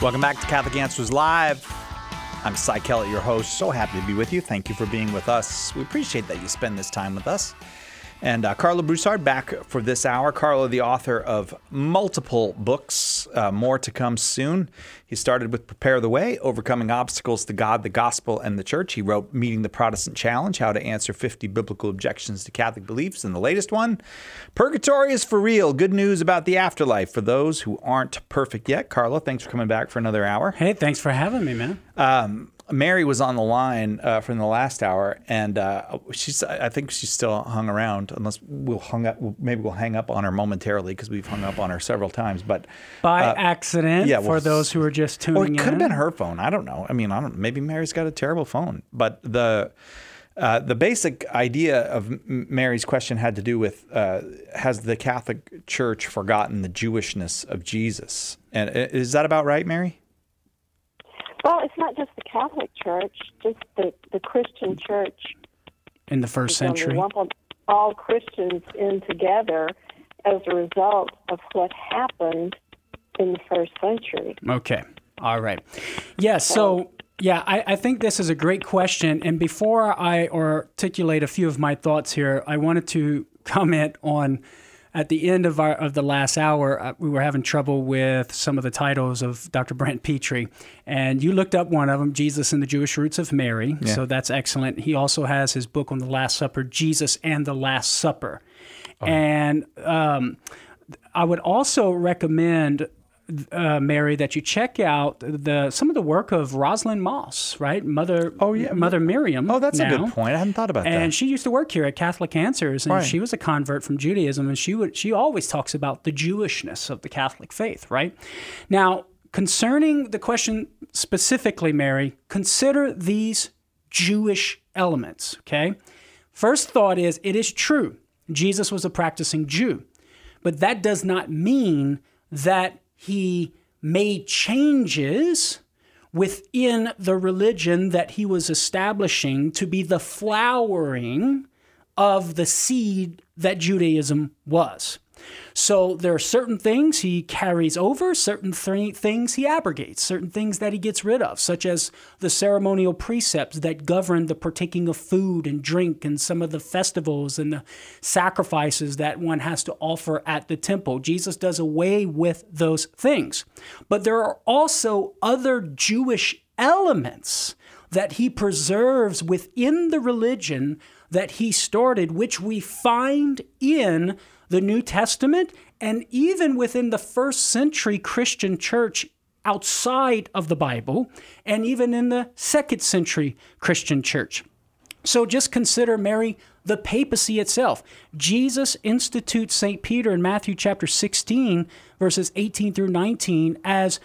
Welcome back to Catholic Answers Live. I'm Cy Kellett, your host. So happy to be with you. Thank you for being with us. We appreciate that you spend this time with us. And Carlo Broussard back for this hour. Carlo, the author of multiple books, more to come soon. He started with Prepare the Way, Overcoming Obstacles to God, the Gospel, and the Church. He wrote Meeting the Protestant Challenge, How to Answer 50 Biblical Objections to Catholic Beliefs. And the latest one, Purgatory is for Real, Good News About the Afterlife for those who aren't perfect yet. Carlo, thanks for coming back for another hour. Hey, thanks for having me, man. Mary was on the line from the last hour, and I think she's still hung around, unless maybe we'll hang up on her momentarily because we've hung up on her several times. But by accident, for those who are just tuning in. Or it could have been her phone. I don't know. I mean, maybe Mary's got a terrible phone. But the basic idea of Mary's question had to do with, has the Catholic Church forgotten the Jewishness of Jesus? And is that about right, Mary? Well, it's not just the Catholic Church, just the Christian Church. In the first century. We lump all Christians in together as a result of what happened in the first century. Okay. All right. Yeah, I think this is a great question. And before I articulate a few of my thoughts here, I wanted to comment on, at the end of the last hour, we were having trouble with some of the titles of Dr. Brent Petrie, and you looked up one of them, Jesus and the Jewish Roots of Mary, so that's excellent. He also has his book on the Last Supper, Jesus and the Last Supper. Oh. And I would also recommend, Mary, that you check out some of the work of Rosalind Moss, right? Mother Miriam. Oh, that's a good point. I hadn't thought about that. And she used to work here at Catholic Answers, and she was a convert from Judaism, and she always talks about the Jewishness of the Catholic faith, right? Now, concerning the question specifically, Mary, consider these Jewish elements, okay? First thought is, it is true, Jesus was a practicing Jew, but that does not mean that he made changes within the religion that he was establishing to be the flowering of the seed that Judaism was. So there are certain things he carries over, certain things he abrogates, certain things that he gets rid of, such as the ceremonial precepts that govern the partaking of food and drink and some of the festivals and the sacrifices that one has to offer at the temple. Jesus does away with those things. But there are also other Jewish elements that he preserves within the religion that he started, which we find in the New Testament, and even within the first century Christian church outside of the Bible, and even in the second century Christian church. So just consider, Mary, the papacy itself. Jesus institutes St. Peter in Matthew chapter 16, verses 18 through 19,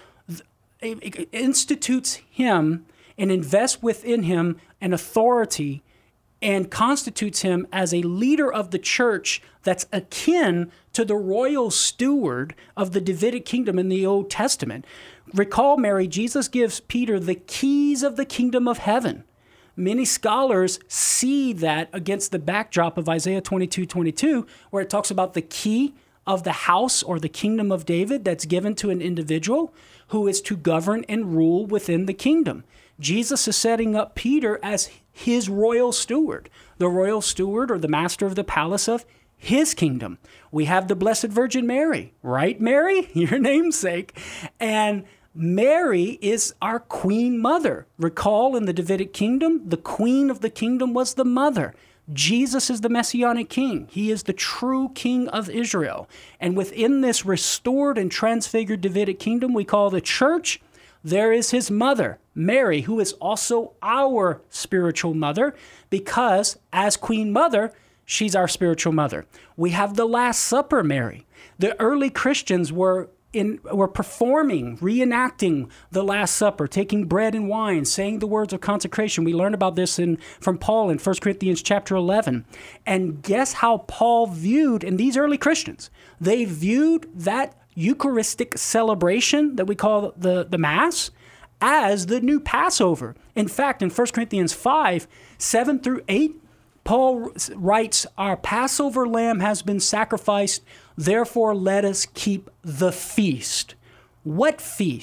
institutes him and invests within him an authority and constitutes him as a leader of the church that's akin to the royal steward of the Davidic kingdom in the Old Testament. Recall, Mary, Jesus gives Peter the keys of the kingdom of heaven. Many scholars see that against the backdrop of Isaiah 22:22, where it talks about the key of the house or the kingdom of David that's given to an individual who is to govern and rule within the kingdom. Jesus is setting up Peter as his royal steward, the royal steward or the master of the palace of his kingdom. We have the Blessed Virgin Mary, right, Mary? Your namesake. And Mary is our queen mother. Recall, in the Davidic kingdom, the queen of the kingdom was the mother. Jesus is the Messianic king. He is the true king of Israel. And within this restored and transfigured Davidic kingdom we call the church, there is his mother, Mary, who is also our spiritual mother, because as Queen Mother, she's our spiritual mother. We have the Last Supper, Mary. The early Christians were performing, reenacting the Last Supper, taking bread and wine, saying the words of consecration. We learn about this from Paul in 1 Corinthians chapter 11. And guess how Paul viewed, and these early Christians, they viewed that Eucharistic celebration that we call the Mass as the new Passover. In fact, in 1 Corinthians 5, 7 through 8, Paul writes, "Our Passover lamb has been sacrificed, therefore let us keep the feast." What feast?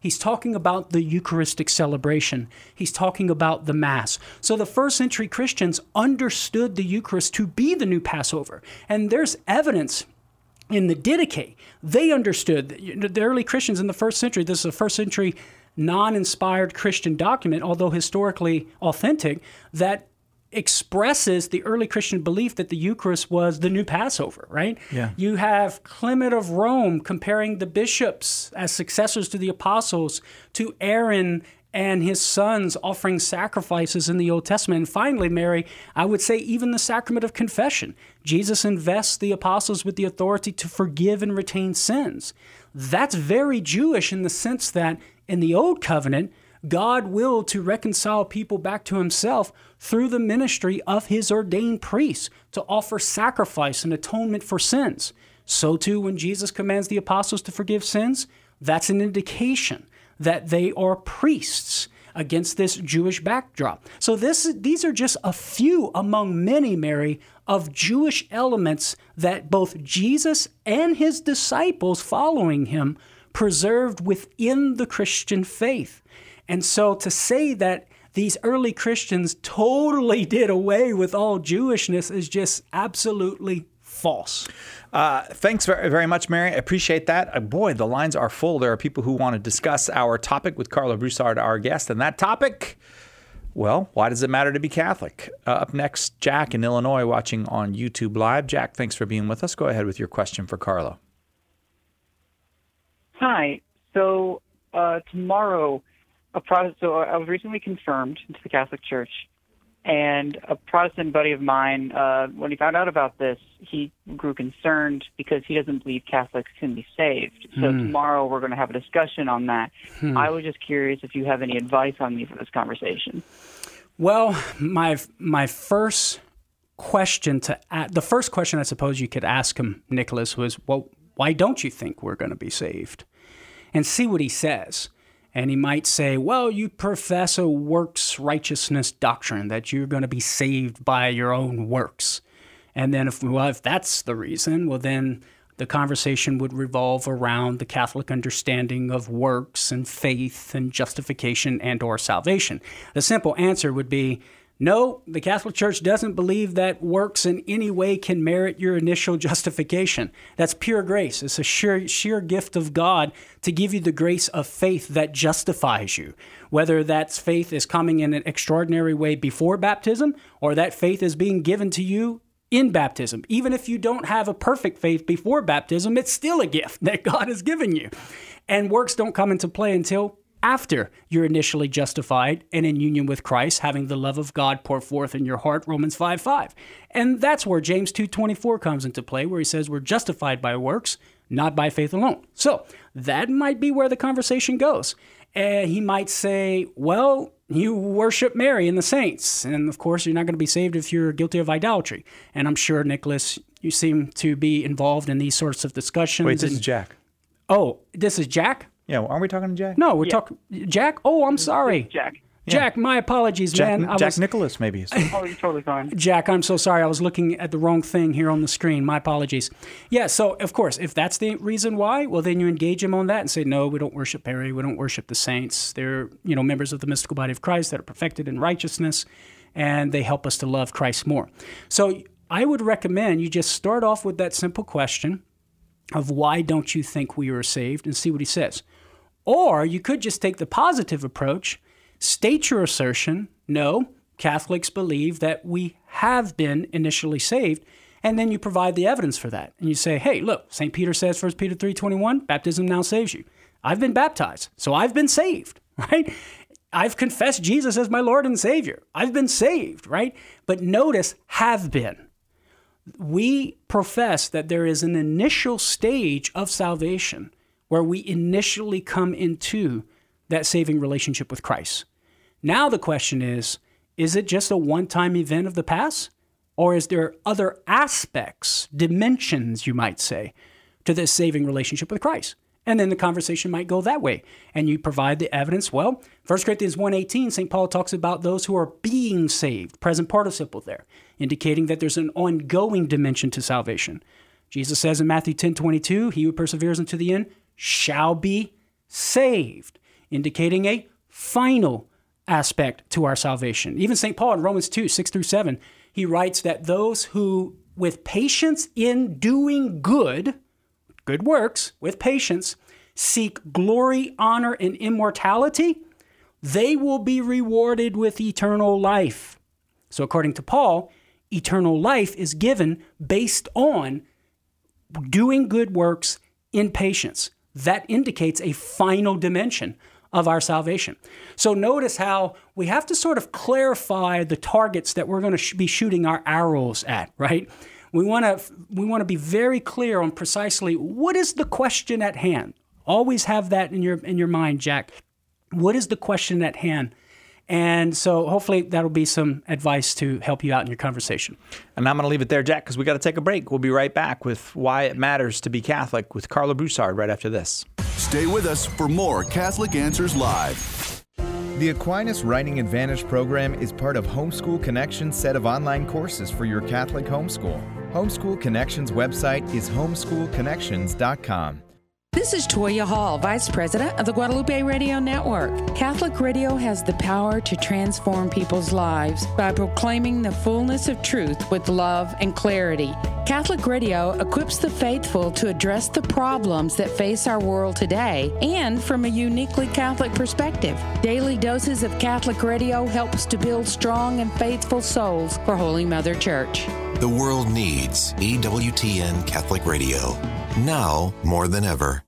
He's talking about the Eucharistic celebration. He's talking about the Mass. So the first century Christians understood the Eucharist to be the new Passover. And there's evidence in the Didache. They understood, the early Christians in the first century, this is a first century non-inspired Christian document, although historically authentic, that expresses the early Christian belief that the Eucharist was the new Passover, right? Yeah. You have Clement of Rome comparing the bishops as successors to the apostles to Aaron and his sons offering sacrifices in the Old Testament. And finally, Mary, I would say even the sacrament of confession. Jesus invests the apostles with the authority to forgive and retain sins. That's very Jewish in the sense that in the Old Covenant, God willed to reconcile people back to himself through the ministry of his ordained priests to offer sacrifice and atonement for sins. So too, when Jesus commands the apostles to forgive sins, that's an indication that they are priests against this Jewish backdrop. So these are just a few among many, Mary, of Jewish elements that both Jesus and his disciples following him preserved within the Christian faith. And so to say that these early Christians totally did away with all Jewishness is just absolutely false. Thanks very, very much, Mary. I appreciate that. Boy, the lines are full. There are people who want to discuss our topic with Karla Broussard, our guest. And that topic, well, why does it matter to be Catholic? Up next, Jack in Illinois watching on YouTube Live. Jack, thanks for being with us. Go ahead with your question for Karla. Hi. So tomorrow, so I was recently confirmed into the Catholic Church, and a Protestant buddy of mine, when he found out about this, he grew concerned because he doesn't believe Catholics can be saved. So tomorrow we're going to have a discussion on that. I was just curious if you have any advice on me for this conversation. Well, my first question the first question I suppose you could ask him, Nicholas, was, well, why don't you think we're going to be saved? And see what he says. And he might say, well, you profess a works righteousness doctrine, that you're going to be saved by your own works. And then if that's the reason, well, then the conversation would revolve around the Catholic understanding of works and faith and justification and or salvation. The simple answer would be, no, the Catholic Church doesn't believe that works in any way can merit your initial justification. That's pure grace. It's a sheer gift of God to give you the grace of faith that justifies you. Whether that faith is coming in an extraordinary way before baptism or that faith is being given to you in baptism. Even if you don't have a perfect faith before baptism, it's still a gift that God has given you. And works don't come into play until after you're initially justified and in union with Christ, having the love of God pour forth in your heart, Romans 5:5. And that's where James 2:24 comes into play, where he says we're justified by works, not by faith alone. So that might be where the conversation goes. And he might say, well, you worship Mary and the saints. And of course, you're not going to be saved if you're guilty of idolatry. And I'm sure, Nicholas, you seem to be involved in these sorts of discussions. Wait, this is Jack. Oh, this is Jack? Yeah, aren't we talking to Jack? No, we're talking Jack. Oh, I'm sorry. Jack. Jack, my apologies, man. Jack Nicholas, maybe. Oh, you're totally fine. Jack, I'm so sorry. I was looking at the wrong thing here on the screen. My apologies. Yeah, so, of course, if that's the reason why, well, then you engage him on that and say, no, we don't worship Mary. We don't worship the saints. They're, members of the mystical body of Christ that are perfected in righteousness, and they help us to love Christ more. So I would recommend you just start off with that simple question of why don't you think we are saved and see what he says. Or you could just take the positive approach, state your assertion, no, Catholics believe that we have been initially saved, and then you provide the evidence for that. And you say, hey, look, St. Peter says, 1 Peter 3:21, baptism now saves you. I've been baptized, so I've been saved, right? I've confessed Jesus as my Lord and Savior. I've been saved, right? But notice, have been. We profess that there is an initial stage of salvation where we initially come into that saving relationship with Christ. Now the question is it just a one-time event of the past? Or is there other aspects, dimensions, you might say, to this saving relationship with Christ? And then the conversation might go that way. And you provide the evidence. Well, 1 Corinthians 1:18, St. Paul talks about those who are being saved, present participle there, indicating that there's an ongoing dimension to salvation. Jesus says in Matthew 10:22, he who perseveres unto the end shall be saved. indicating a final aspect to our salvation. Even St. Paul in Romans 2, 6 through 7, he writes that those who, with patience in doing good works, with patience, seek glory, honor, and immortality, they will be rewarded with eternal life. So according to Paul, eternal life is given based on doing good works in patience. That indicates a final dimension of our salvation. So notice how we have to sort of clarify the targets that we're going to be shooting our arrows at, right? We want to be very clear on precisely what is the question at hand. Always have that in your mind, Jack. What is the question at hand? And so hopefully that'll be some advice to help you out in your conversation. And I'm going to leave it there, Jack, because we got to take a break. We'll be right back with Why It Matters to Be Catholic with Carla Broussard right after this. Stay with us for more Catholic Answers Live. The Aquinas Writing Advantage program is part of Homeschool Connections' set of online courses for your Catholic homeschool. Homeschool Connections' website is homeschoolconnections.com. This is Toya Hall, Vice President of the Guadalupe Radio Network. Catholic radio has the power to transform people's lives by proclaiming the fullness of truth with love and clarity. Catholic radio equips the faithful to address the problems that face our world today and from a uniquely Catholic perspective. Daily doses of Catholic radio helps to build strong and faithful souls for Holy Mother Church. The world needs EWTN Catholic Radio, now more than ever.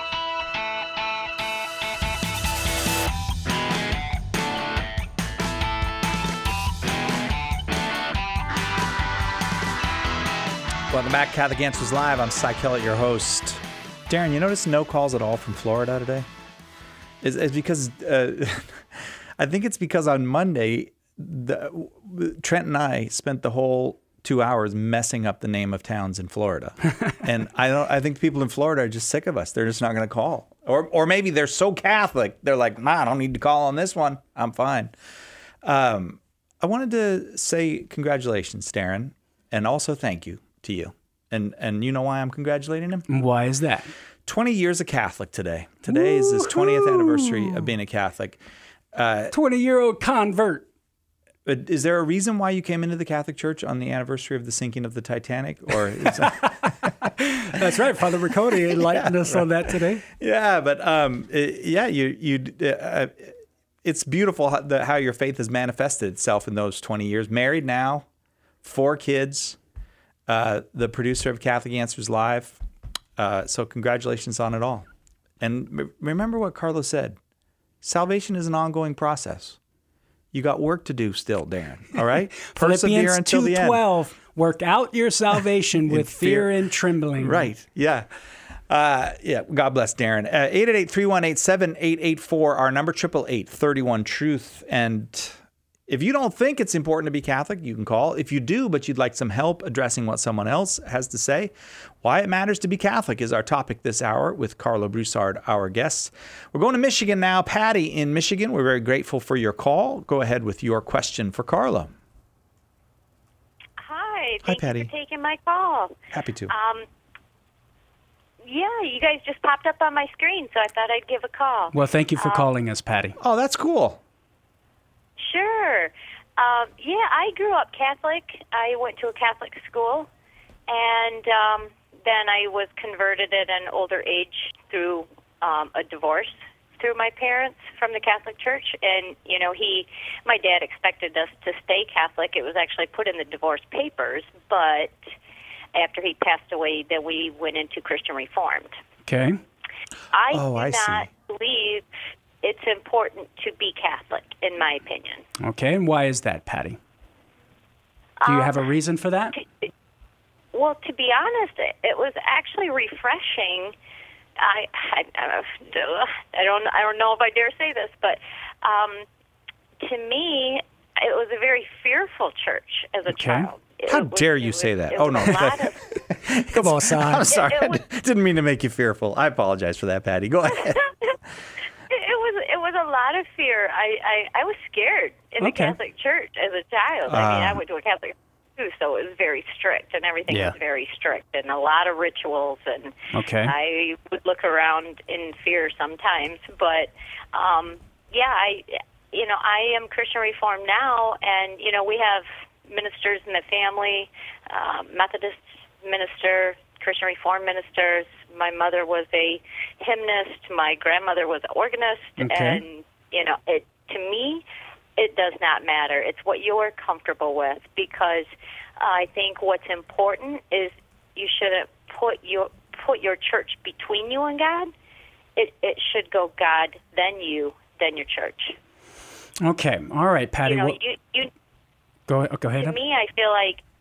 Welcome back, Catholic Answers Live. I'm Cy Kellett, your host. Darren, you notice no calls at all from Florida today? It's because, I think it's because on Monday, Trent and I spent the whole 2 hours messing up the name of towns in Florida. And I think people in Florida are just sick of us. They're just not going to call. Or maybe they're so Catholic, they're like, nah, I don't need to call on this one. I'm fine. I wanted to say congratulations, Darren, and also thank you to you. And you know why I'm congratulating him? Why is that? 20 years a Catholic today. Today is his 20th anniversary of being a Catholic. 20-year-old convert. Is there a reason why you came into the Catholic Church on the anniversary of the sinking of the Titanic? Or is That's right. Father Riccone enlightened us on that today. Yeah, but it's beautiful how your faith has manifested itself in those 20 years. Married now, 4 kids, the producer of Catholic Answers Live. So congratulations on it all. And remember what Carlos said. Salvation is an ongoing process. You got work to do still, Darren. All right? Persevere until the end. 2:12. Work out your salvation with fear and trembling. Right. Yeah. God bless Darren. 888-318-7884, our number, 888-31-TRUTH. And if you don't think it's important to be Catholic, you can call. If you do, but you'd like some help addressing what someone else has to say, why it matters to be Catholic is our topic this hour with Carla Broussard, our guest. We're going to Michigan now. Patty in Michigan, we're very grateful for your call. Go ahead with your question for Carla. Hi, Patty. Thank you for taking my call. Happy to. Yeah, you guys just popped up on my screen, so I thought I'd give a call. Well, thank you for calling us, Patty. Oh, that's cool. Sure. I grew up Catholic. I went to a Catholic school, and then I was converted at an older age through a divorce through my parents from the Catholic Church. And, my dad expected us to stay Catholic. It was actually put in the divorce papers, but after he passed away, then we went into Christian Reformed. Okay. I do not believe it's important to be Catholic, in my opinion. Okay, and why is that, Patty? Do you have a reason for that? Well, to be honest, it was actually refreshing. I don't know if I dare say this, but to me, it was a very fearful church as a child. How dare you say that? Oh, no. Come on, son. I'm sorry. I didn't mean to make you fearful. I apologize for that, Patty. Go ahead. It was a lot of fear. I was scared in the Catholic Church as a child. I went to a Catholic too, so it was very strict, and everything was very strict, and a lot of rituals, and I would look around in fear sometimes. But I am Christian Reformed now, and we have ministers in the family, Methodist minister, Christian Reformed ministers. My mother was a hymnist. My grandmother was an organist, and to me, it does not matter. It's what you're comfortable with, because I think what's important is you shouldn't put your church between you and God. It should go God, then you, then your church. Okay, all right, Patty. Go ahead. To me, I feel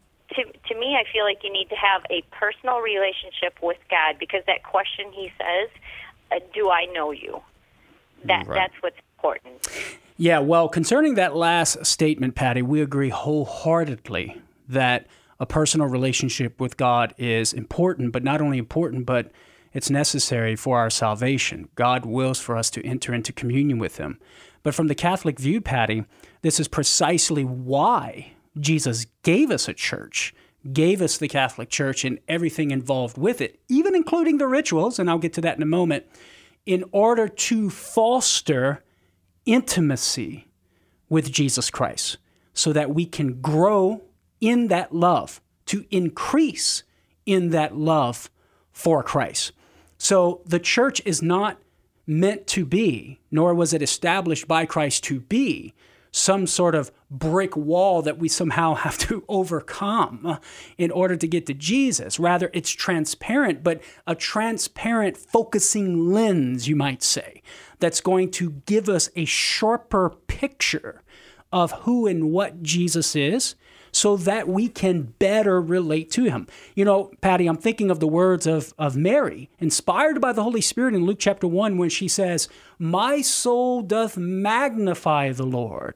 like you need to have a personal relationship with God, because that question he says, "Do I know you?" That's what's important. Yeah, well, concerning that last statement, Patty, we agree wholeheartedly that a personal relationship with God is important, but not only important, but it's necessary for our salvation. God wills for us to enter into communion with him. But from the Catholic view, Patty, this is precisely why Jesus gave us a church, gave us the Catholic Church and everything involved with it, even including the rituals, and I'll get to that in a moment, in order to foster intimacy with Jesus Christ so that we can grow in that love, to increase in that love for Christ. So the church is not meant to be, nor was it established by Christ to be, some sort of brick wall that we somehow have to overcome in order to get to Jesus. Rather, it's transparent, but a transparent focusing lens, you might say, that's going to give us a sharper picture of who and what Jesus is, so that we can better relate to him. Patty, I'm thinking of the words of Mary, inspired by the Holy Spirit in Luke chapter 1, when she says, "My soul doth magnify the Lord."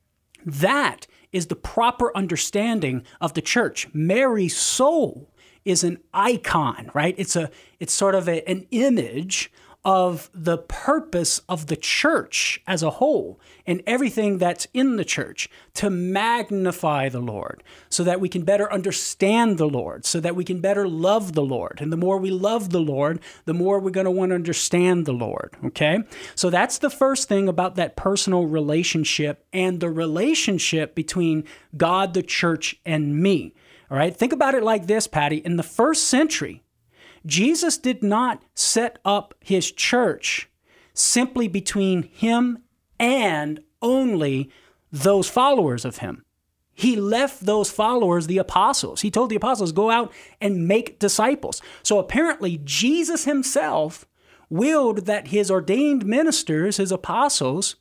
That is the proper understanding of the church. Mary's soul is an icon, right? It's sort of an image of the purpose of the church as a whole and everything that's in the church, to magnify the Lord so that we can better understand the Lord, so that we can better love the Lord. And the more we love the Lord, the more we're going to want to understand the Lord, okay? So that's the first thing about that personal relationship and the relationship between God, the church, and me, all right? Think about it like this, Patty. In the first century, Jesus did not set up his church simply between him and only those followers of him. He left those followers, the apostles. He told the apostles, go out and make disciples. So apparently Jesus himself willed that his ordained ministers, his apostles,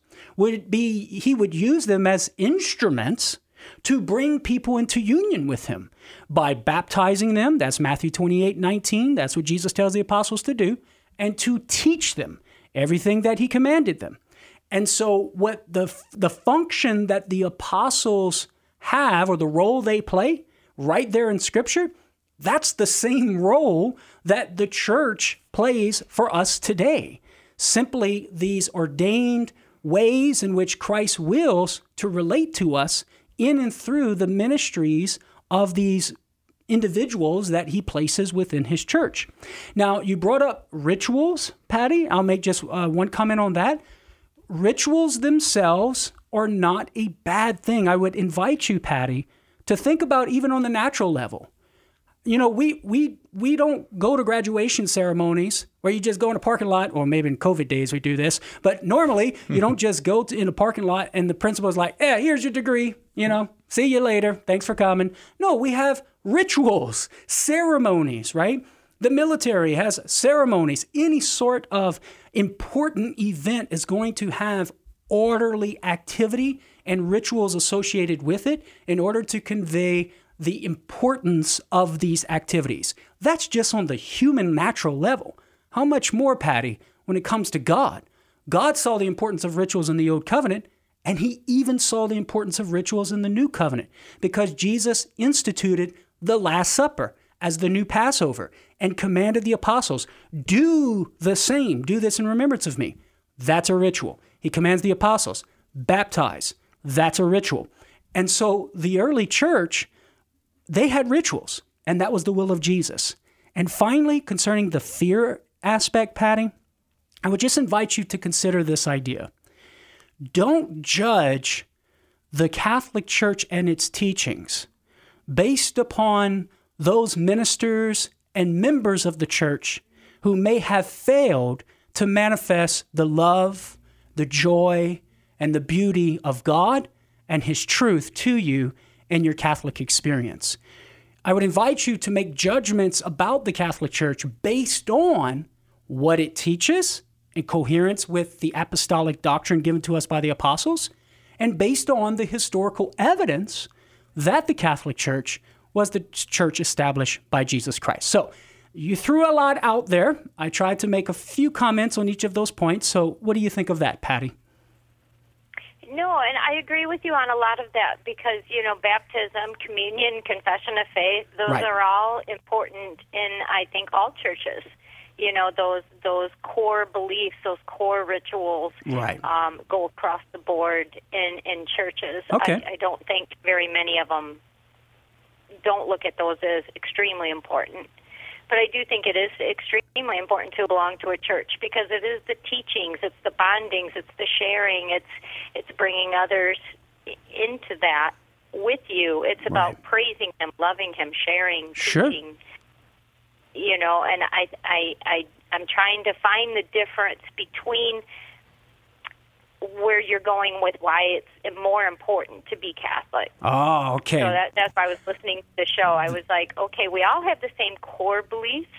he would use them as instruments to bring people into union with him by baptizing them. That's Matthew 28:19. That's what Jesus tells the apostles to do, and to teach them everything that he commanded them. And so what the function that the apostles have, or the role they play right there in Scripture, that's the same role that the church plays for us today. Simply these ordained ways in which Christ wills to relate to us in and through the ministries of these individuals that he places within his church. Now, you brought up rituals, Patty. I'll make just one comment on that. Rituals themselves are not a bad thing. I would invite you, Patty, to think about even on the natural level. We don't go to graduation ceremonies where you just go in a parking lot, or maybe in COVID days we do this, but normally you don't just go in a parking lot and the principal's like, here's your degree, see you later, thanks for coming. No, we have rituals, ceremonies, right? The military has ceremonies. Any sort of important event is going to have orderly activity and rituals associated with it in order to convey the importance of these activities. That's just on the human natural level. How much more, Patty, when it comes to God? God saw the importance of rituals in the Old Covenant, and he even saw the importance of rituals in the New Covenant, because Jesus instituted the Last Supper as the new Passover and commanded the apostles, do the same, do this in remembrance of me. That's a ritual. He commands the apostles, baptize. That's a ritual. And so the early church they had rituals, and that was the will of Jesus. And finally, concerning the fear aspect, Patty, I would just invite you to consider this idea. Don't judge the Catholic Church and its teachings based upon those ministers and members of the church who may have failed to manifest the love, the joy, and the beauty of God and His truth to you in your Catholic experience. I would invite you to make judgments about the Catholic Church based on what it teaches in coherence with the apostolic doctrine given to us by the apostles, and based on the historical evidence that the Catholic Church was the church established by Jesus Christ. So you threw a lot out there. I tried to make a few comments on each of those points. So what do you think of that, Patty? No, and I agree with you on a lot of that because, baptism, communion, confession of faith, those are all important in, I think, all churches. Those core beliefs, those core rituals go across the board in churches. Okay. I don't think very many of them don't look at those as extremely important. But I do think it is extremely important to belong to a church because it is the teachings, it's the bondings, it's the sharing, it's bringing others into that with you. It's about praising Him, loving Him, sharing, teaching. And I'm trying to find the difference between where you're going with why it's more important to be Catholic. Oh, okay. So that's why I was listening to the show. I was like, okay, we all have the same core beliefs.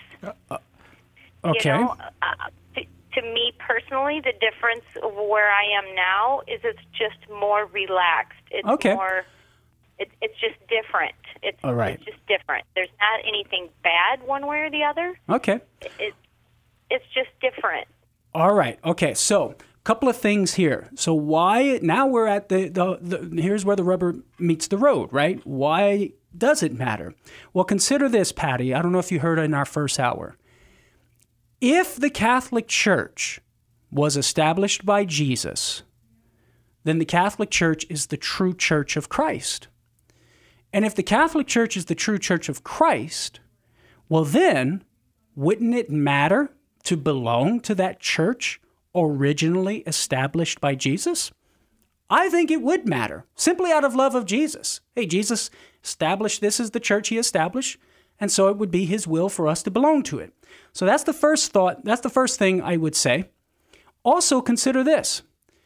Okay. To me personally, the difference of where I am now is it's just more relaxed. It's more. It's just different. It's just different. There's not anything bad one way or the other. Okay. It's just different. All right. Okay. So, couple of things here. So why, now we're at the here's where the rubber meets the road, right? Why does it matter? Well, consider this, Patty. I don't know if you heard in our first hour. If the Catholic Church was established by Jesus, then the Catholic Church is the true church of Christ. And if the Catholic Church is the true church of Christ, well then, wouldn't it matter to belong to that church originally established by Jesus? I think it would matter, simply out of love of Jesus. Hey, Jesus established this as the church He established, and so it would be His will for us to belong to it. So that's the first thought. That's the first thing I would say. Also consider this.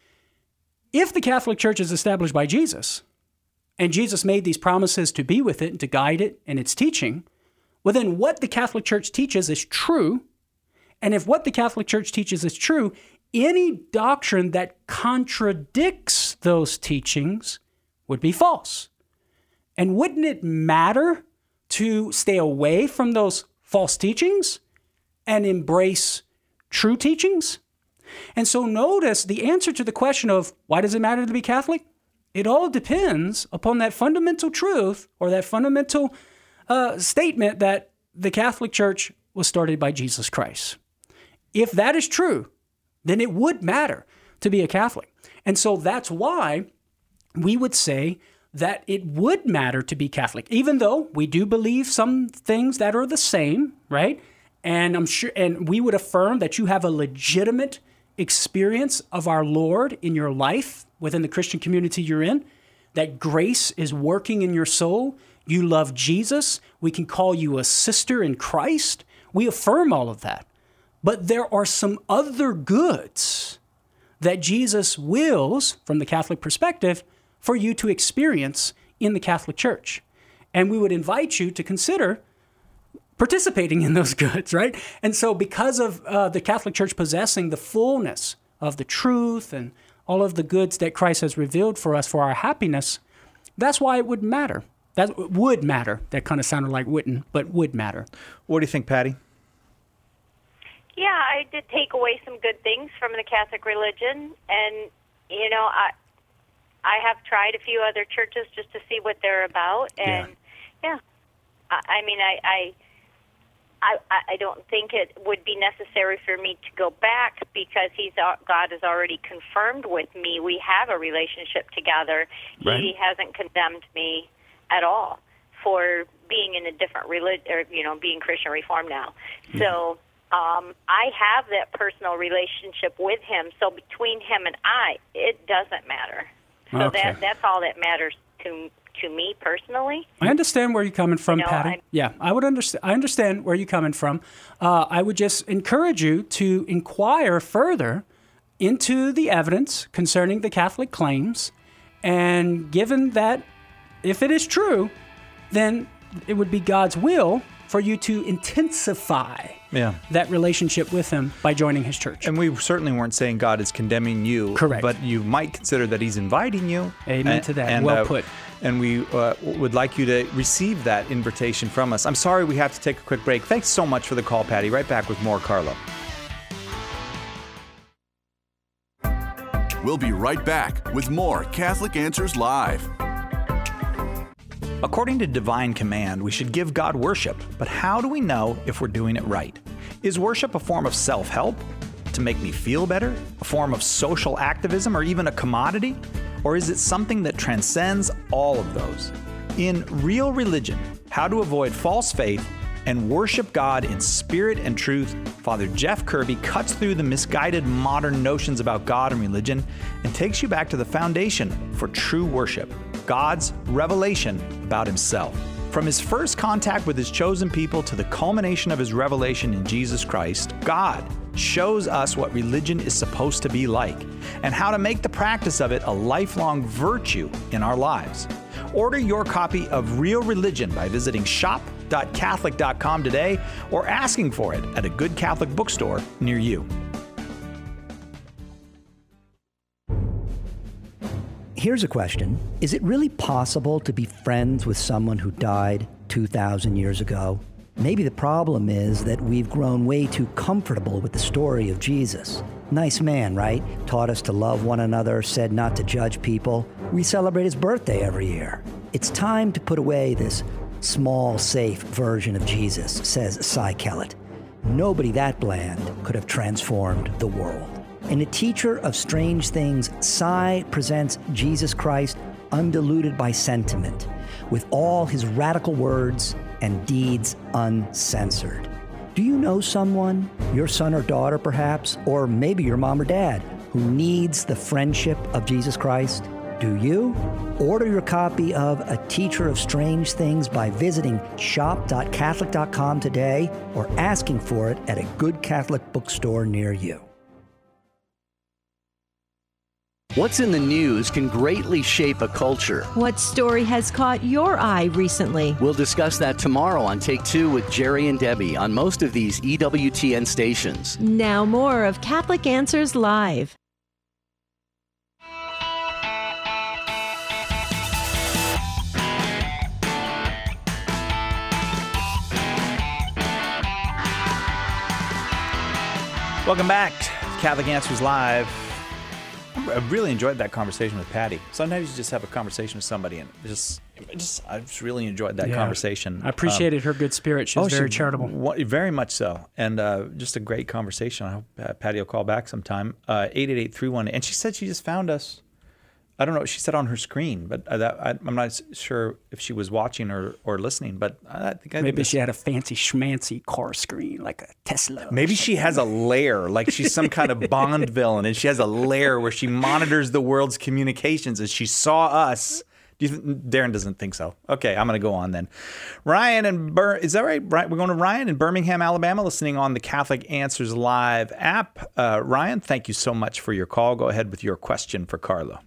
If the Catholic Church is established by Jesus, and Jesus made these promises to be with it and to guide it in its teaching, well then what the Catholic Church teaches is true. And if what the Catholic Church teaches is true, any doctrine that contradicts those teachings would be false. And wouldn't it matter to stay away from those false teachings and embrace true teachings? And so notice the answer to the question of why does it matter to be Catholic? It all depends upon that fundamental truth or that fundamental statement that the Catholic Church was started by Jesus Christ. If that is true, then it would matter to be a Catholic. And so that's why we would say that it would matter to be Catholic, even though we do believe some things that are the same, right? And I'm sure, and we would affirm that you have a legitimate experience of our Lord in your life within the Christian community you're in, that grace is working in your soul. You love Jesus. We can call you a sister in Christ. We affirm all of that. But there are some other goods that Jesus wills, from the Catholic perspective, for you to experience in the Catholic Church. And we would invite you to consider participating in those goods, right? And so because of the Catholic Church possessing the fullness of the truth and all of the goods that Christ has revealed for us for our happiness, that's why it would matter. That would matter. That kind of sounded like wouldn't, but would matter. What do you think, Patty? Yeah, I did take away some good things from the Catholic religion, and I have tried a few other churches just to see what they're about, and I don't think it would be necessary for me to go back because God has already confirmed with me we have a relationship together. Right. He hasn't condemned me at all for being in a different religion, or being Christian Reformed now. So I have that personal relationship with him. So between him and I, it doesn't matter. So that's all that matters to me personally. I understand where you're coming from, Patty. I understand where you're coming from. I would just encourage you to inquire further into the evidence concerning the Catholic claims, and given that if it is true, then it would be God's will for you to intensify that relationship with him by joining his church. And we certainly weren't saying God is condemning you. Correct. But you might consider that he's inviting you. Amen to that. Well put. And we would like you to receive that invitation from us. I'm sorry we have to take a quick break. Thanks so much for the call, Patty. Right back with more Carlo. We'll be right back with more Catholic Answers Live. According to divine command, we should give God worship, but how do we know if we're doing it right? Is worship a form of self-help to make me feel better, a form of social activism, or even a commodity? Or is it something that transcends all of those? In Real Religion, How to Avoid False Faith and Worship God in Spirit and Truth, Father Jeff Kirby cuts through the misguided modern notions about God and religion and takes you back to the foundation for true worship, God's revelation about himself. From his first contact with his chosen people to the culmination of his revelation in Jesus Christ, God shows us what religion is supposed to be like and how to make the practice of it a lifelong virtue in our lives. Order your copy of Real Religion by visiting shop.catholic.com today or asking for it at a good Catholic bookstore near you. Here's a question. Is it really possible to be friends with someone who died 2,000 years ago? Maybe the problem is that we've grown way too comfortable with the story of Jesus. Nice man, right? Taught us to love one another, said not to judge people. We celebrate his birthday every year. It's time to put away this small, safe version of Jesus, says Cy Kellett. Nobody that bland could have transformed the world. In A Teacher of Strange Things, Cy presents Jesus Christ undiluted by sentiment, with all his radical words and deeds uncensored. Do you know someone, your son or daughter perhaps, or maybe your mom or dad, who needs the friendship of Jesus Christ? Do you? Order your copy of A Teacher of Strange Things by visiting shop.catholic.com today or asking for it at a good Catholic bookstore near you. What's in the news can greatly shape a culture. What story has caught your eye recently? We'll discuss that tomorrow on Take Two with Jerry and Debbie on most of these EWTN stations. Now more of Catholic Answers Live. Welcome back to Catholic Answers Live. I really enjoyed that conversation with Patty. Sometimes you just have a conversation with somebody, and I just really enjoyed that conversation. I appreciated her good spirit. She was very charitable. Very much so. And just a great conversation. I hope Patty will call back sometime. 888-31. And she said she just found us. I don't know what she said on her screen, but I'm not sure if she was watching or listening. But I think maybe she had a fancy schmancy car screen, like a Tesla. Maybe she has a lair, like she's some kind of Bond villain, and she has a lair where she monitors the world's communications as she saw us. Darren doesn't think so. Okay, I'm going to go on then. Ryan and is that right? We're going to Ryan in Birmingham, Alabama, listening on the Catholic Answers Live app. Ryan, thank you so much for your call. Go ahead with your question for Carlo.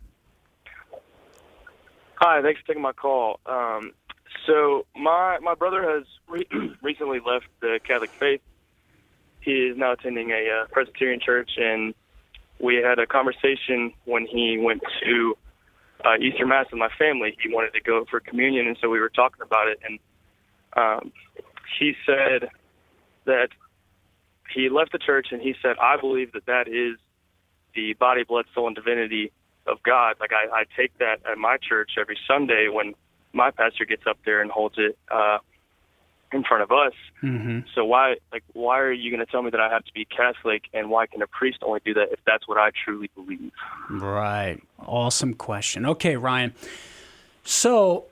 Hi, thanks for taking my call. So my brother has recently left the Catholic faith. He is now attending a Presbyterian church, and we had a conversation when he went to Easter Mass with my family. He wanted to go for communion, and so we were talking about it, and he said that he left the church, and he said, I believe that is the body, blood, soul, and divinity of God. Like I take that at my church every Sunday when my pastor gets up there and holds it in front of us. Mm-hmm. So why are you going to tell me that I have to be Catholic, and why can a priest only do that if that's what I truly believe? Right. Awesome question. Okay, Ryan. So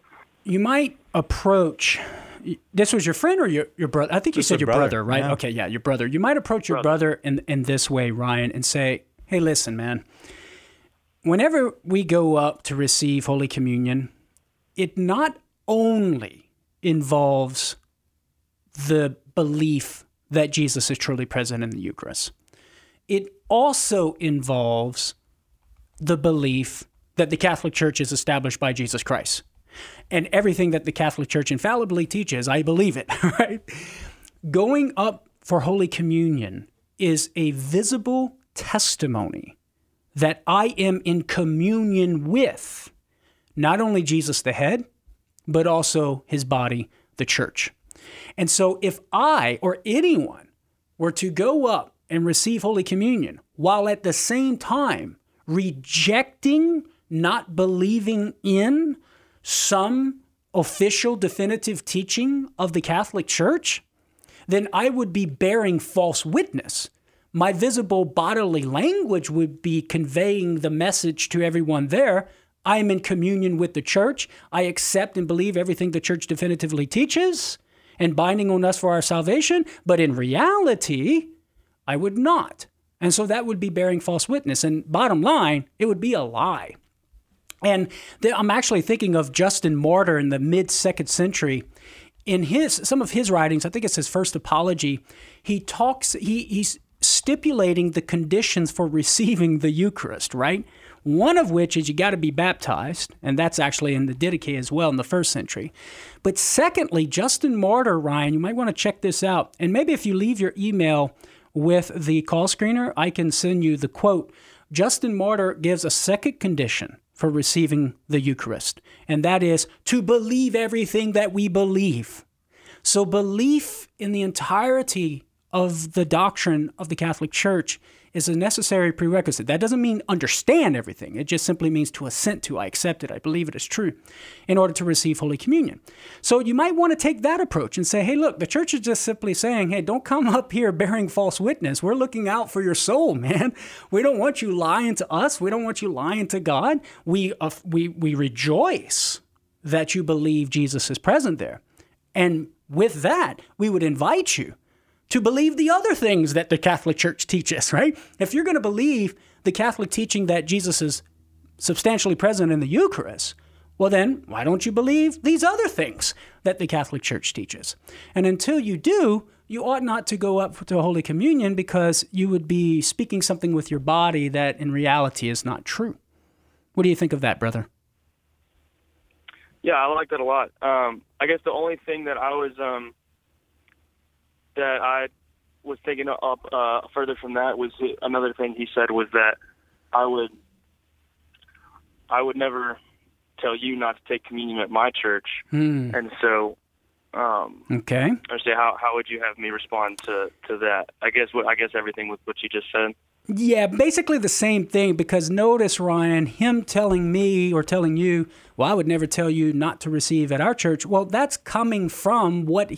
you might approach. This was your friend or your brother? I think you said your brother, right? Yeah. Okay, yeah, your brother. You might approach your brother in this way, Ryan, and say, hey, listen, man, whenever we go up to receive Holy Communion, it not only involves the belief that Jesus is truly present in the Eucharist, it also involves the belief that the Catholic Church is established by Jesus Christ. And everything that the Catholic Church infallibly teaches, I believe it, right? Going up for Holy Communion is a visible testimony that I am in communion with not only Jesus the head, but also his body, the church. And so if I or anyone were to go up and receive Holy Communion while at the same time rejecting, not believing in some official definitive teaching of the Catholic Church, then I would be bearing false witness. My visible bodily language would be conveying the message to everyone there. I am in communion with the church. I accept and believe everything the church definitively teaches and binding on us for our salvation. But in reality, I would not. And so that would be bearing false witness. And bottom line, it would be a lie. And I'm actually thinking of Justin Martyr in the mid-2nd century. In some of his writings, I think it's his First Apology, he's stipulating the conditions for receiving the Eucharist, right? One of which is you got to be baptized, and that's actually in the Didache as well in the 1st century. But secondly, Justin Martyr, Ryan, you might want to check this out. And maybe if you leave your email with the call screener, I can send you the quote. Justin Martyr gives a second condition for receiving the Eucharist, and that is to believe everything that we believe. So belief in the entirety of the doctrine of the Catholic Church is a necessary prerequisite. That doesn't mean understand everything. It just simply means to assent to. I accept it. I believe it is true in order to receive Holy Communion. So you might want to take that approach and say, hey, look, the church is just simply saying, hey, don't come up here bearing false witness. We're looking out for your soul, man. We don't want you lying to us. We don't want you lying to God. We rejoice that you believe Jesus is present there. And with that, we would invite you to believe the other things that the Catholic Church teaches, right? If you're going to believe the Catholic teaching that Jesus is substantially present in the Eucharist, well then, why don't you believe these other things that the Catholic Church teaches? And until you do, you ought not to go up to Holy Communion because you would be speaking something with your body that in reality is not true. What do you think of that, brother? Yeah, I like that a lot. I guess the only thing that I was taking up further from that was another thing he said was that I would never tell you not to take communion at my church. And so okay. I say how would you have me respond to that? I guess everything with what you just said. Yeah, basically the same thing, because notice, Ryan, him telling me or telling you, well, I would never tell you not to receive at our church. Well, that's coming from what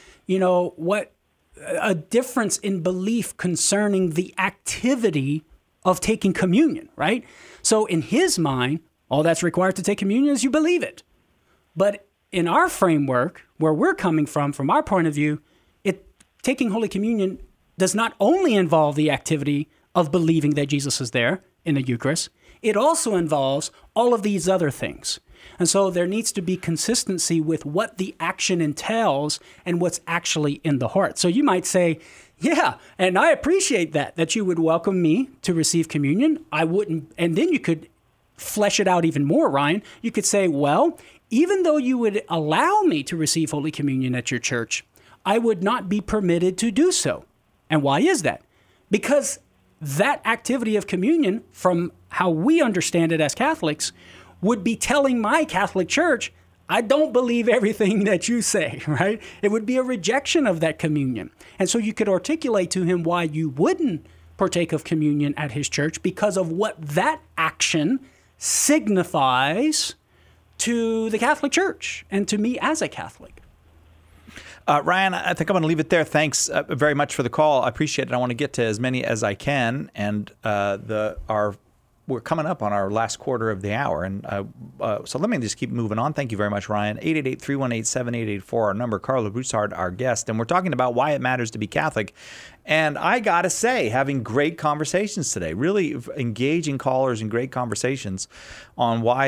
a difference in belief concerning the activity of taking communion, right? So in his mind, all that's required to take communion is you believe it. But in our framework, where we're coming from our point of view, taking Holy Communion does not only involve the activity of believing that Jesus is there in the Eucharist, it also involves all of these other things. And so there needs to be consistency with what the action entails and what's actually in the heart. So you might say, yeah, and I appreciate that you would welcome me to receive communion. I wouldn't, and then you could flesh it out even more, Ryan. You could say, well, even though you would allow me to receive Holy Communion at your church, I would not be permitted to do so. And why is that? Because that activity of communion, from how we understand it as Catholics, would be telling my Catholic Church, I don't believe everything that you say, right? It would be a rejection of that communion. And so you could articulate to him why you wouldn't partake of communion at his church because of what that action signifies to the Catholic Church and to me as a Catholic. Ryan, I think I'm going to leave it there. Thanks very much for the call. I appreciate it. I want to get to as many as I can. And our we're coming up on our last quarter of the hour, and so let me just keep moving on. Thank you very much, Ryan. 888-318-7884, our number. Carla Broussard, our guest, and we're talking about why it matters to be Catholic. And I gotta say, having great conversations today, really engaging callers and great conversations on why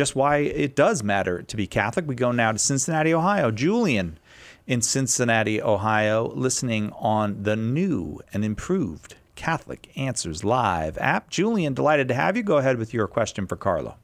it does matter to be Catholic. We go now to Cincinnati, Ohio. Julian in Cincinnati, Ohio, listening on the new and improved Catholic Answers Live app. Julian, delighted to have you. Go ahead with your question for Carlo.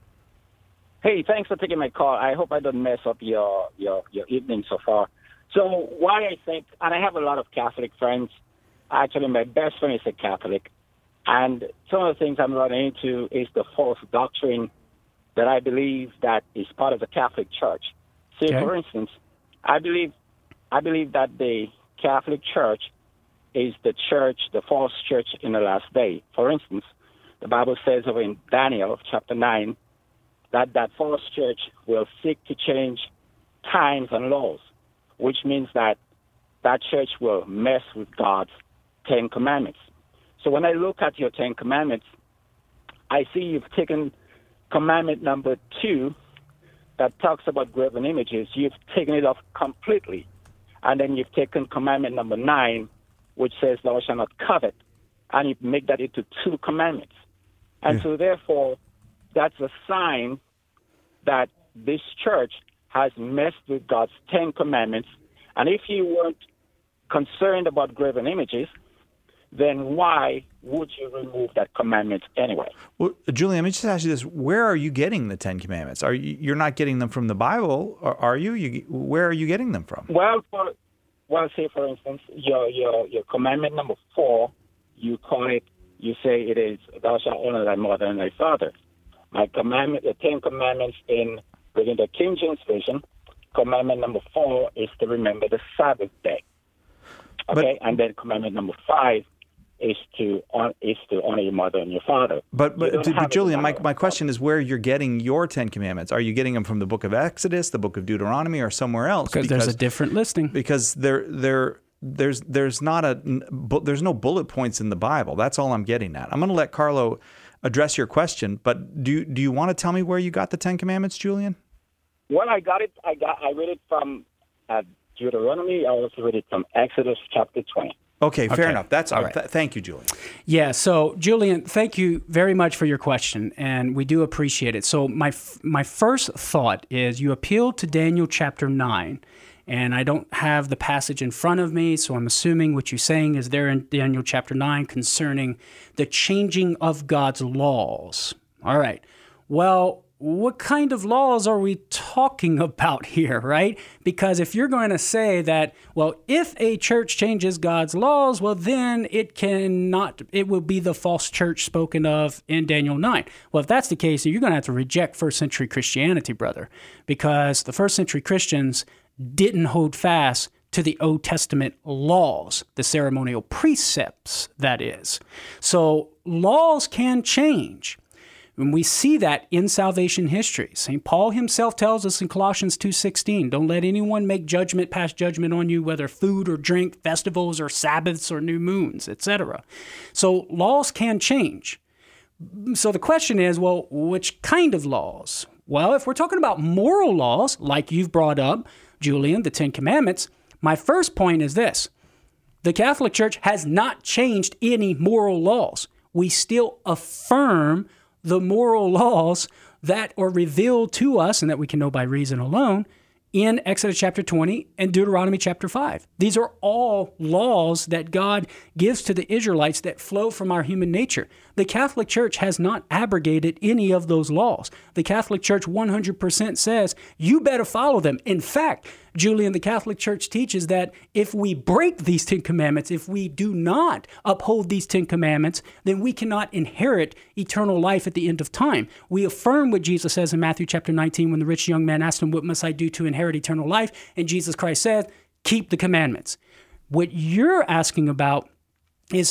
Hey, thanks for taking my call. I hope I don't mess up your evening so far. So why I think, and I have a lot of Catholic friends. Actually, my best friend is a Catholic. And some of the things I'm running into is the false doctrine that I believe that is part of the Catholic Church. Say, for instance, I believe that the Catholic Church is the church, the false church in the last day. For instance, the Bible says over in Daniel chapter 9 that false church will seek to change times and laws, which means that church will mess with God's 10 Commandments. So when I look at your 10 Commandments, I see you've taken commandment number 2 that talks about graven images. You've taken it off completely. And then you've taken commandment number 9, which says thou shalt not covet, and you make that into 2 commandments. And so therefore, that's a sign that this church has messed with God's 10 Commandments. And if you weren't concerned about graven images, then why would you remove that commandment anyway? Well, Julian, let me just ask you this. Where are you getting the 10 Commandments? You're not getting them from the Bible, are you? Where are you getting them from? Well, say, for instance, your commandment number 4, you say it is, thou shalt honor thy mother and thy father. My commandment, the 10 Commandments within the King James Version, commandment number 4 is to remember the Sabbath day. Okay, and then commandment number 5 is to honor your mother and your father. But Julian, my question is where you're getting your 10 Commandments. Are you getting them from the book of Exodus, the book of Deuteronomy, or somewhere else? Because there's a different listing. Because there's no bullet points in the Bible. That's all I'm getting at. I'm going to let Carlo address your question, but do you want to tell me where you got the 10 Commandments, Julian? Well, I read it from Deuteronomy. I also read it from Exodus chapter 20. Okay, fair enough. That's all right. Thank you, Julian. Yeah, so Julian, thank you very much for your question, and we do appreciate it. So my first thought is you appealed to Daniel chapter 9, and I don't have the passage in front of me, so I'm assuming what you're saying is there in Daniel chapter 9 concerning the changing of God's laws. All right. Well, what kind of laws are we talking about here, right? Because if you're going to say that, well, if a church changes God's laws, well, then it will be the false church spoken of in Daniel 9. Well, if that's the case, you're going to have to reject first century Christianity, brother, because the first century Christians didn't hold fast to the Old Testament laws, the ceremonial precepts, that is. So laws can change. And we see that in salvation history. St. Paul himself tells us in Colossians 2:16, don't let anyone pass judgment on you, whether food or drink, festivals or Sabbaths or new moons, etc. So laws can change. So the question is, well, which kind of laws? Well, if we're talking about moral laws, like you've brought up, Julian, the 10 Commandments, my first point is this. The Catholic Church has not changed any moral laws. We still affirm the moral laws that are revealed to us and that we can know by reason alone in Exodus chapter 20 and Deuteronomy chapter 5. These are all laws that God gives to the Israelites that flow from our human nature. The Catholic Church has not abrogated any of those laws. The Catholic Church 100% says you better follow them. In fact, Julian, the Catholic Church teaches that if we break these 10 commandments, if we do not uphold these 10 commandments, then we cannot inherit eternal life at the end of time. We affirm what Jesus says in Matthew chapter 19 when the rich young man asked him, what must I do to inherit eternal life? And Jesus Christ said, keep the commandments. What you're asking about is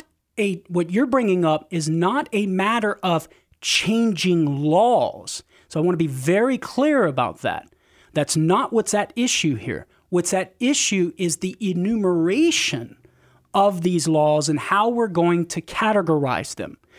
what you're bringing up is not a matter of changing laws. So I want to be very clear about that. That's not what's at issue here. What's at issue is the enumeration of these laws and how we're going to categorize them.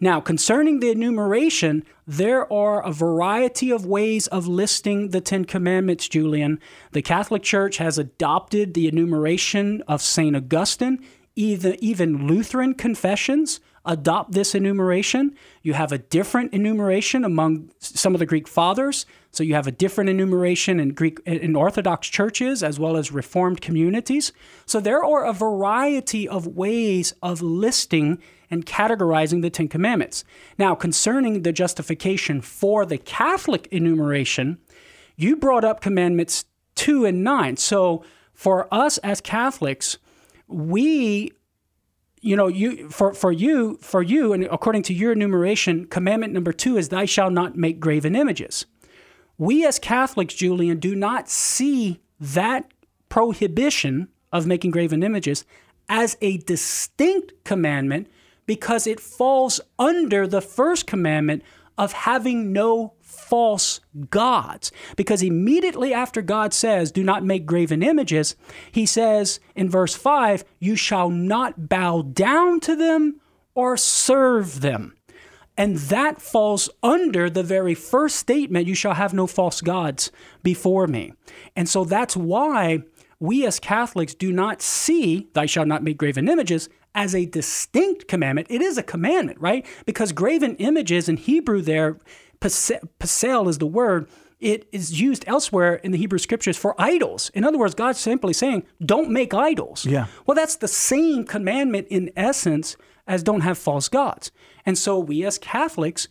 Now, concerning the enumeration, there are a variety of ways of listing the Ten Commandments, Julian. The Catholic Church has adopted the enumeration of St. Augustine. Even Lutheran confessions adopt this enumeration. You have a different enumeration among some of the Greek fathers. So you have a different enumeration in Orthodox churches as well as Reformed communities. So there are a variety of ways of listing and categorizing the Ten Commandments. Now, concerning the justification for the Catholic enumeration, you brought up Commandments 2 and 9. So for us as Catholics, we, for you, and according to your enumeration, commandment number 2 is, "Thou shalt not make graven images." We as Catholics, Julian, do not see that prohibition of making graven images as a distinct commandment because it falls under the first commandment of having no false gods. Because immediately after God says, "Do not make graven images," he says in verse 5, "You shall not bow down to them or serve them." And that falls under the very first statement, "You shall have no false gods before me." And so that's why we as Catholics do not see "Thou shalt not make graven images" as a distinct commandment. It is a commandment, right? Because graven images in Hebrew there, pasel is the word, it is used elsewhere in the Hebrew scriptures for idols. In other words, God's simply saying, don't make idols. Yeah. Well, that's the same commandment in essence as don't have false gods. And so we as Catholics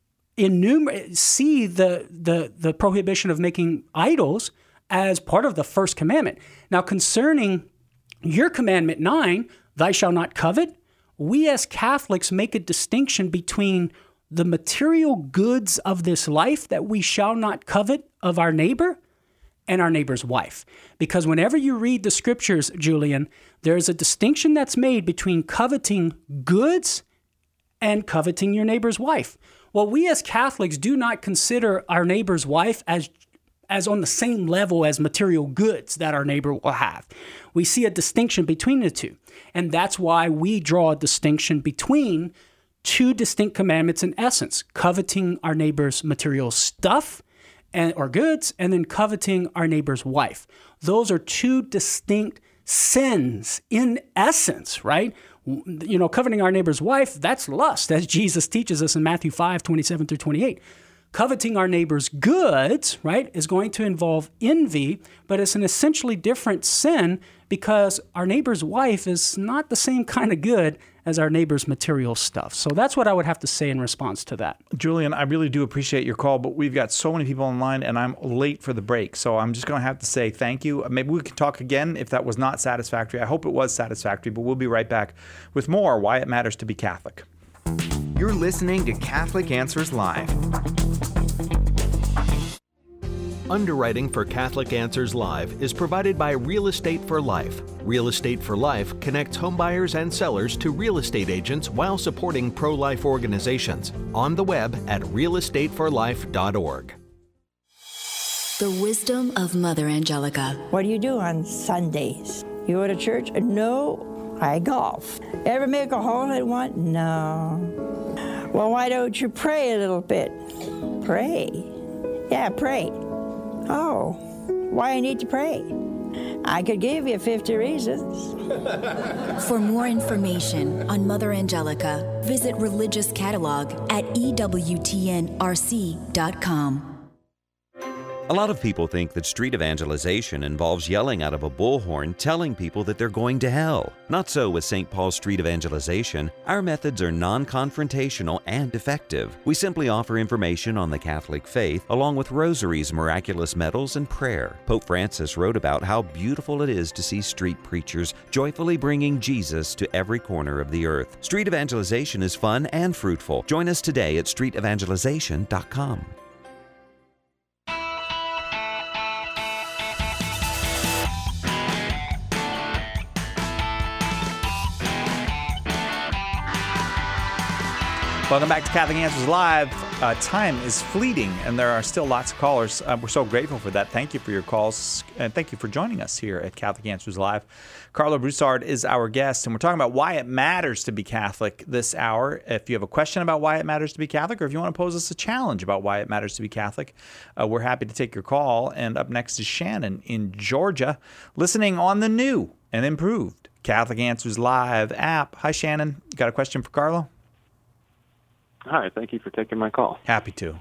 see the prohibition of making idols as part of the first commandment. Now, concerning your commandment 9, "Thou shalt not covet," we as Catholics make a distinction between the material goods of this life that we shall not covet of our neighbor and our neighbor's wife. Because whenever you read the scriptures, Julian, there is a distinction that's made between coveting goods and coveting your neighbor's wife. Well, we as Catholics do not consider our neighbor's wife as on the same level as material goods that our neighbor will have. We see a distinction between the two. And that's why we draw a distinction between two distinct commandments in essence: coveting our neighbor's material stuff or goods, and then coveting our neighbor's wife. Those are two distinct sins in essence, right? Coveting our neighbor's wife, that's lust, as Jesus teaches us in Matthew 5:27-28. Coveting our neighbor's goods, right, is going to involve envy, but it's an essentially different sin because our neighbor's wife is not the same kind of good as our neighbor's material stuff. So that's what I would have to say in response to that. Julian, I really do appreciate your call, but we've got so many people online and I'm late for the break. So I'm just going to have to say thank you. Maybe we can talk again if that was not satisfactory. I hope it was satisfactory, but we'll be right back with more Why It Matters to Be Catholic. You're listening to Catholic Answers Live. Underwriting for Catholic Answers Live is provided by Real Estate for Life. Real Estate for Life connects homebuyers and sellers to real estate agents while supporting pro-life organizations. On the web at realestateforlife.org. The wisdom of Mother Angelica. What do you do on Sundays? You go to church? No, I golf. Ever make a hole in one? No. Well, why don't you pray a little bit? Pray. Yeah, pray. Oh, why I need to pray? I could give you 50 reasons. For more information on Mother Angelica, visit Religious Catalog at EWTNRC.com. A lot of people think that street evangelization involves yelling out of a bullhorn telling people that they're going to hell. Not so with St. Paul's Street Evangelization. Our methods are non-confrontational and effective. We simply offer information on the Catholic faith along with rosaries, miraculous medals, and prayer. Pope Francis wrote about how beautiful it is to see street preachers joyfully bringing Jesus to every corner of the earth. Street evangelization is fun and fruitful. Join us today at streetevangelization.com. Welcome back to Catholic Answers Live. time is fleeting, and there are still lots of callers. We're so grateful for that. Thank you for your calls, and thank you for joining us here at Catholic Answers Live. Carla Broussard is our guest, and we're talking about why it matters to be Catholic this hour. If you have a question about why it matters to be Catholic, or if you want to pose us a challenge about why it matters to be Catholic, we're happy to take your call. And up next is Shannon in Georgia, listening on the new and improved Catholic Answers Live app. Hi, Shannon. You got a question for Carla? Hi, thank you for taking my call. Happy to.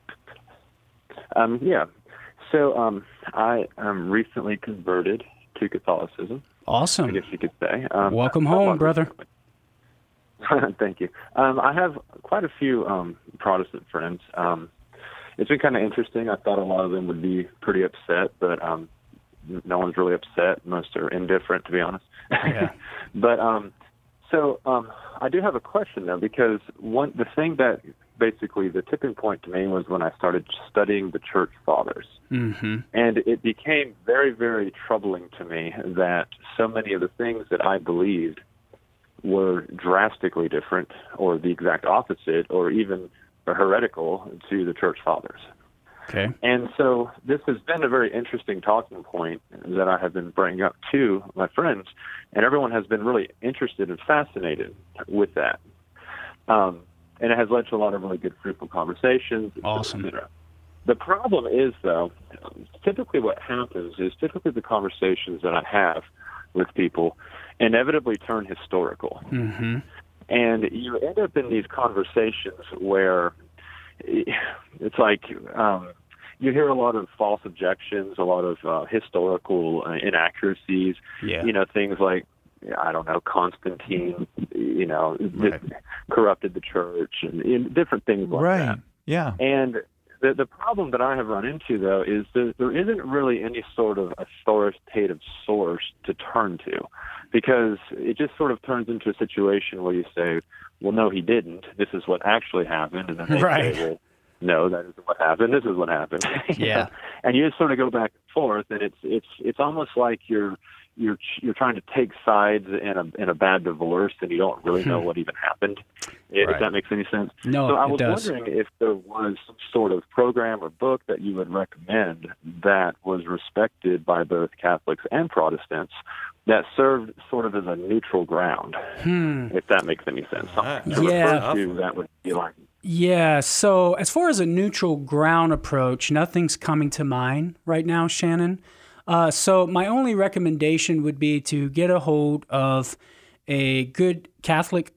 Yeah. So I am recently converted to Catholicism. Awesome. I guess you could say. Welcome home, brother. Thank you. I have quite a few Protestant friends. It's been kind of interesting. I thought a lot of them would be pretty upset, but no one's really upset. Most are indifferent, to be honest. Yeah. But So I do have a question, though, because the thing that basically the tipping point to me was when I started studying the Church Fathers. Mm-hmm. And it became very, very troubling to me that so many of the things that I believed were drastically different or the exact opposite or even heretical to the Church Fathers. Okay. And so this has been a very interesting talking point that I have been bringing up to my friends, and everyone has been really interested and fascinated with that. And it has led to a lot of really good, fruitful conversations. Awesome. Et cetera. The problem is, though, typically what happens is the conversations that I have with people inevitably turn historical. Mm-hmm. And you end up in these conversations where it's like you hear a lot of false objections, a lot of historical inaccuracies, things like, I don't know, Constantine, corrupted the church and different things like that. Yeah. And the problem that I have run into, though, is that there isn't really any sort of authoritative source to turn to, because it just sort of turns into a situation where you say, well, no, he didn't. This is what actually happened. And then they say, well, no, that isn't what happened. This is what happened. Yeah. And you just sort of go back and forth, and it's almost like you're trying to take sides in a bad divorce, and you don't really know what even happened. If that makes any sense. No, so I it was does. wondering if there was some sort of program or book that you would recommend that was respected by both Catholics and Protestants that served sort of as a neutral ground, if that makes any sense. Something to refer to that would be like. Yeah, so as far as a neutral ground approach, nothing's coming to mind right now, Shannon. So my only recommendation would be to get a hold of a good Catholic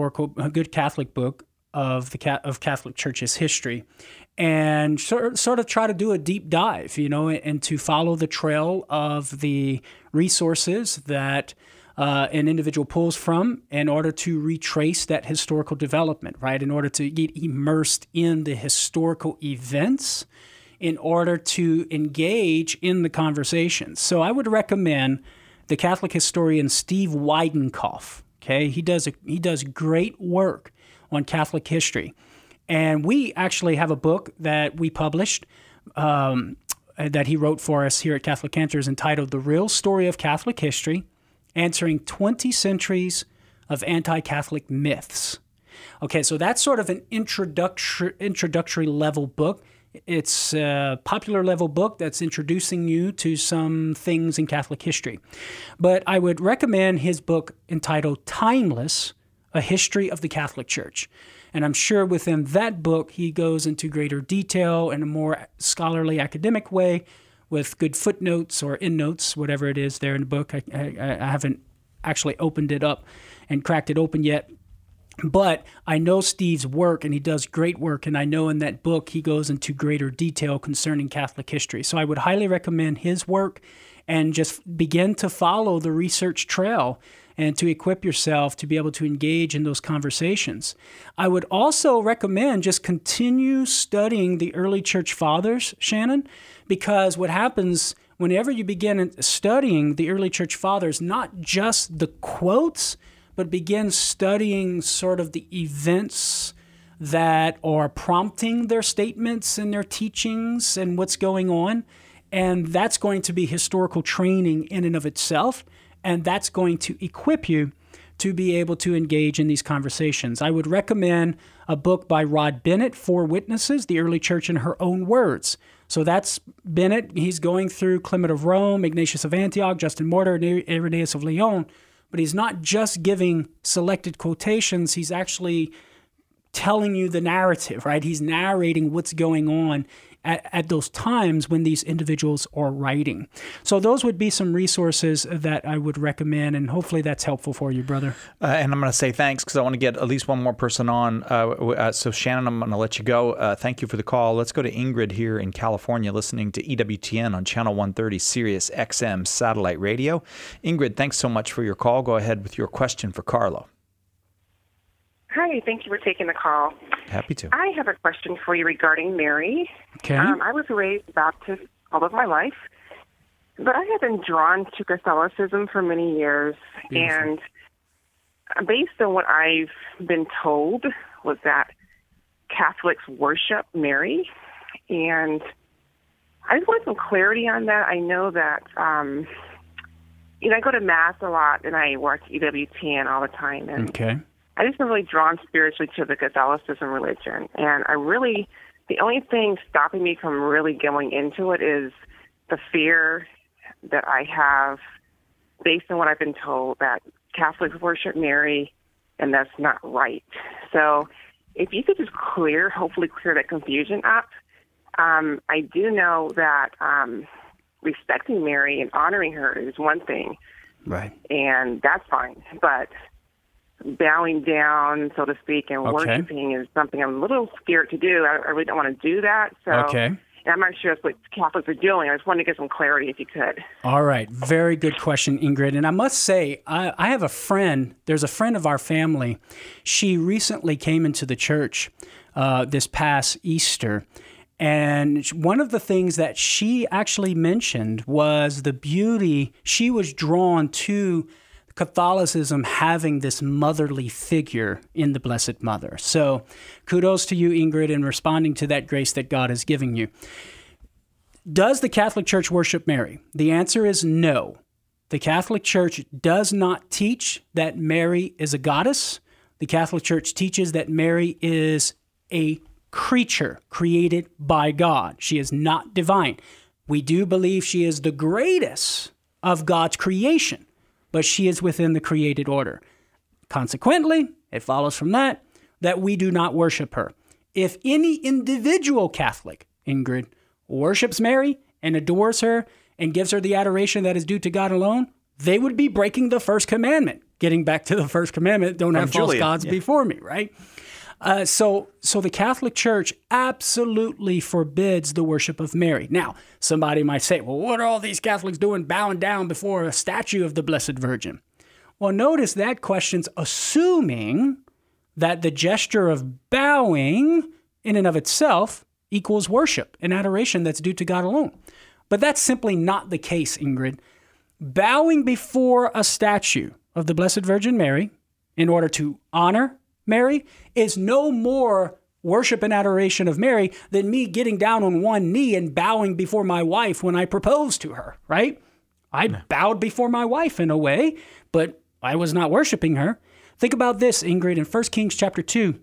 book of Catholic Church's history, and sort of try to do a deep dive, and to follow the trail of the resources that an individual pulls from in order to retrace that historical development, right? In order to get immersed in the historical events, in order to engage in the conversations. So I would recommend the Catholic historian Steve Weidenkopf. Okay, he does great work on Catholic history, and we actually have a book that we published that he wrote for us here at Catholic Answers entitled "The Real Story of Catholic History: Answering 20 Centuries of Anti-Catholic Myths." Okay, so that's sort of an introductory level book. It's a popular level book that's introducing you to some things in Catholic history. But I would recommend his book entitled Timeless: A History of the Catholic Church. And I'm sure within that book, he goes into greater detail in a more scholarly academic way with good footnotes or endnotes, whatever it is there in the book. I haven't actually opened it up and cracked it open yet. But I know Steve's work, and he does great work, and I know in that book he goes into greater detail concerning Catholic history. So I would highly recommend his work and just begin to follow the research trail and to equip yourself to be able to engage in those conversations. I would also recommend just continue studying the early church fathers, Shannon, because what happens whenever you begin studying the early church fathers, not just the quotes, but begin studying sort of the events that are prompting their statements and their teachings and what's going on. And that's going to be historical training in and of itself. And that's going to equip you to be able to engage in these conversations. I would recommend a book by Rod Bennett, Four Witnesses, The Early Church in Her Own Words. So that's Bennett. He's going through Clement of Rome, Ignatius of Antioch, Justin Martyr, and Irenaeus of Lyon. But he's not just giving selected quotations. He's actually telling you the narrative, right? He's narrating what's going on at those times when these individuals are writing. So those would be some resources that I would recommend, and hopefully that's helpful for you, brother. And I'm going to say thanks because I want to get at least one more person on. So Shannon, I'm going to let you go. Thank you for the call. Let's go to Ingrid here in California, listening to EWTN on Channel 130 Sirius XM Satellite Radio. Ingrid, thanks so much for your call. Go ahead with your question for Carlo. Hi, thank you for taking the call. Happy to. I have a question for you regarding Mary. Okay. I was raised Baptist all of my life, but I have been drawn to Catholicism for many years. Beautiful. And based on what I've been told was that Catholics worship Mary. And I just want some clarity on that. I know that, I go to Mass a lot and I watch EWTN all the time. And okay. I just been really drawn spiritually to the Catholicism religion. And the only thing stopping me from really going into it is the fear that I have based on what I've been told that Catholics worship Mary and that's not right. So if you could just hopefully clear that confusion up. I do know that respecting Mary and honoring her is one thing. Right. And that's fine. But bowing down, so to speak, and worshiping is something I'm a little scared to do. I really don't want to do that. So, and I'm not sure that's what Catholics are doing. I just wanted to get some clarity if you could. All right. Very good question, Ingrid. And I must say, I have a friend. There's a friend of our family. She recently came into the church this past Easter. And one of the things that she actually mentioned was the beauty. She was drawn to Catholicism having this motherly figure in the Blessed Mother. So kudos to you, Ingrid, in responding to that grace that God is giving you. Does the Catholic Church worship Mary? The answer is no. The Catholic Church does not teach that Mary is a goddess. The Catholic Church teaches that Mary is a creature created by God. She is not divine. We do believe she is the greatest of God's creation, but she is within the created order. Consequently, it follows from that we do not worship her. If any individual Catholic, Ingrid, worships Mary and adores her and gives her the adoration that is due to God alone, they would be breaking the first commandment. Getting back to the first commandment, don't have false gods before me, right? So the Catholic Church absolutely forbids the worship of Mary. Now, somebody might say, well, what are all these Catholics doing bowing down before a statue of the Blessed Virgin? Well, notice that question's assuming that the gesture of bowing in and of itself equals worship and adoration that's due to God alone. But that's simply not the case, Ingrid. Bowing before a statue of the Blessed Virgin Mary in order to honor Mary is no more worship and adoration of Mary than me getting down on one knee and bowing before my wife when I proposed to her, right? I bowed before my wife in a way, but I was not worshiping her. Think about this, Ingrid, in 1 Kings chapter 2,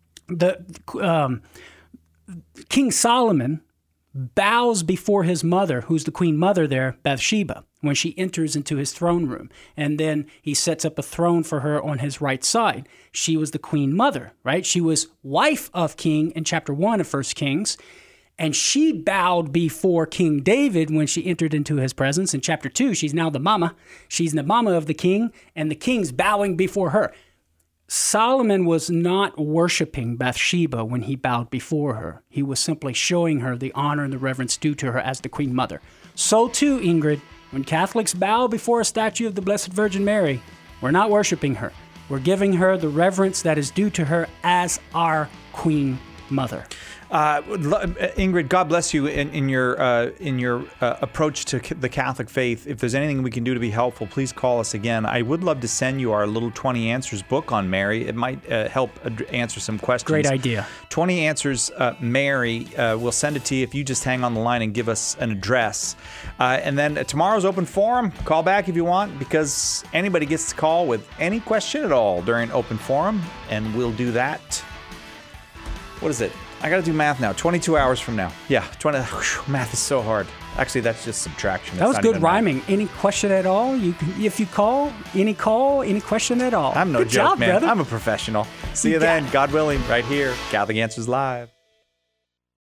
King Solomon bows before his mother, who's the queen mother there, Bathsheba, when she enters into his throne room. And then he sets up a throne for her on his right side. She was the queen mother, right? She was wife of king in chapter 1 of 1 Kings. And she bowed before King David when she entered into his presence. In chapter 2, she's now the mama. She's the mama of the king, and the king's bowing before her. Solomon was not worshiping Bathsheba when he bowed before her. He was simply showing her the honor and the reverence due to her as the queen mother. So too, Ingrid, when Catholics bow before a statue of the Blessed Virgin Mary, we're not worshiping her. We're giving her the reverence that is due to her as our queen mother. Ingrid, God bless you in your approach to the Catholic faith. If there's anything we can do to be helpful, please call us again. I would love to send you our little 20 Answers book on Mary. It might help answer some questions. Great idea. 20 Answers Mary. We'll send it to you if you just hang on the line and give us an address. And then tomorrow's open forum. Call back if you want, because anybody gets to call with any question at all during open forum, and we'll do that. What is it? I got to do math now. 22 hours from now. Yeah, 20. Math is so hard. Actually, that's just subtraction. That was good rhyming. Any question at all? If you call, any question at all. I'm no good joke, job, man. brother. I'm a professional. See you then, God willing, right here, Catholic Answers Live.